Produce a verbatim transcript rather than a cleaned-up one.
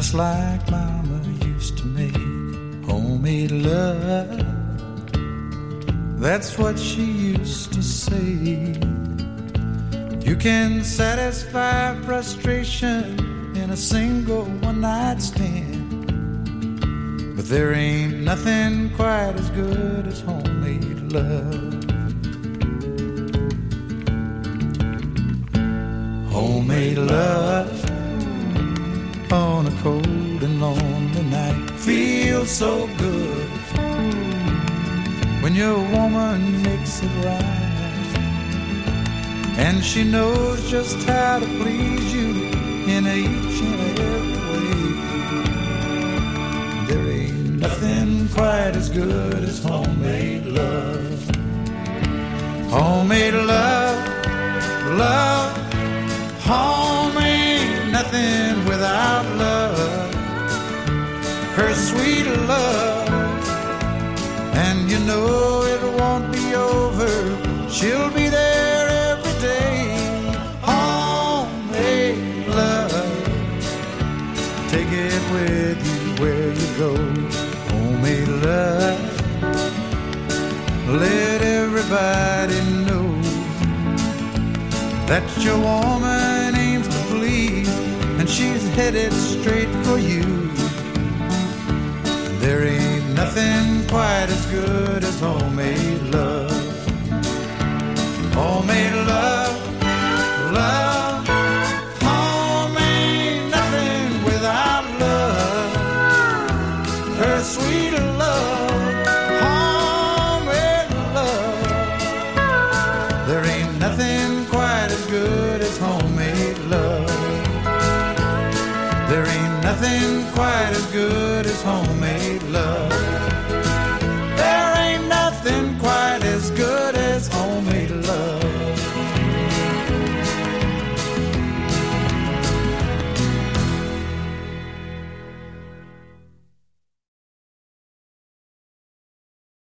just like Mama used to make homemade love. That's what she used to say. You can satisfy frustration in a single one-night stand, but there ain't nothing quite as good as homemade love. Homemade love on a cold and lonely night feels so good when your woman makes it right, and she knows just how to please you in each and every way. There ain't nothing quite as good as homemade love. Homemade love, love, home ain't nothing without love. Her sweet love, and you know it won't be over. She'll be there every day. Homemade love, take it with you where you go. Homemade love, let everybody know that your woman aims to please, and she's headed straight for you. There ain't nothing quite as good as homemade love. Homemade love, love, home ain't nothing without love. Her sweet love, homemade love. There ain't nothing quite as good as homemade love. There ain't nothing quite as good as homemade love.